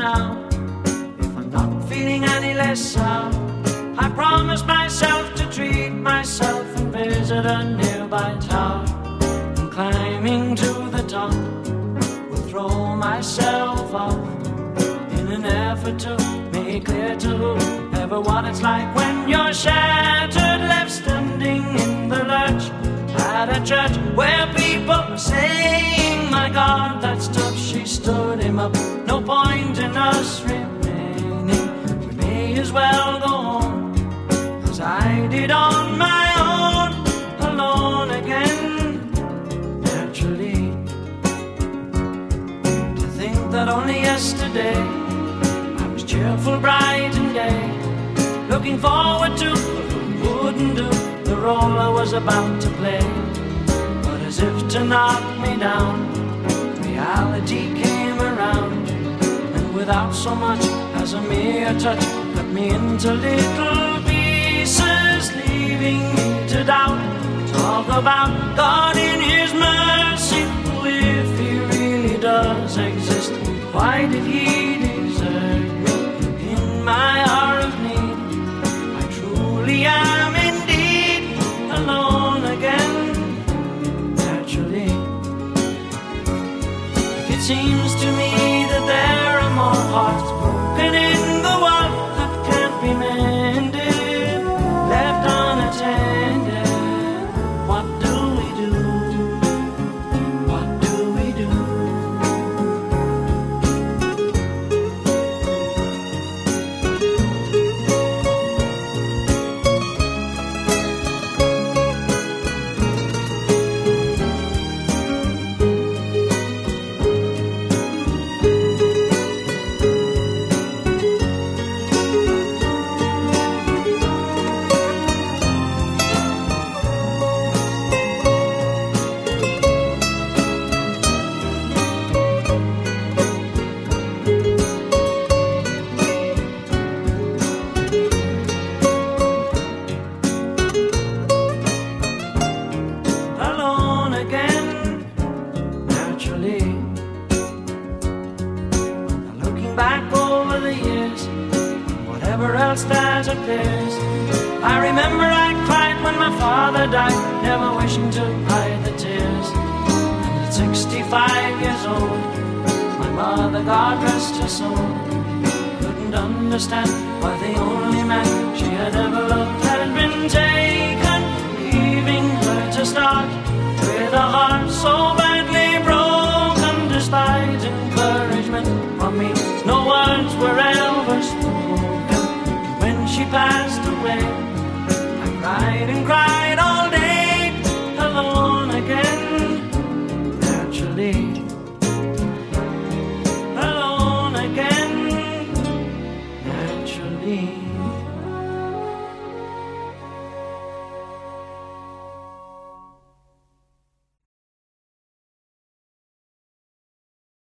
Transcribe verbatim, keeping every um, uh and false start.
now. If I'm not feeling any less sour, I promise myself to treat myself and visit a nearby tower. And climbing to the top, will throw myself off in an effort to make clear to whoever what it's like when you're shattered, left standing in the lurch at a church where people are saying, my God, that's tough. She stood him up. No point in us remaining. We may as well go home, as I did on my own, alone again. Naturally, to think that only yesterday I was cheerful, bright and gay, looking forward to who wouldn't do the role I was about to play. But as if to knock me down, reality came around, and without so much as a mere touch, cut me into little pieces, leaving me to doubt. Talk about God in His mercy, who, if He really does exist, why did He desert me in my hour of need? I truly am indeed alone again. Naturally, it seems to me that there are more hearts broken in the world that can't be mended, left unattended. What do we do? What do we do? Alone again, naturally. Now looking back over the years, whatever else that appears, I remember I cried when my father died, never wishing to hide the tears. And at sixty-five years old, my mother, God rest her soul, couldn't understand why the only man she had ever loved had been taken, leaving her to start with a heart so badly broken. Despite encouragement from me, no words were ever spoken. When she passed away, I cried and cried all day, alone again. Naturally, alone again. Naturally.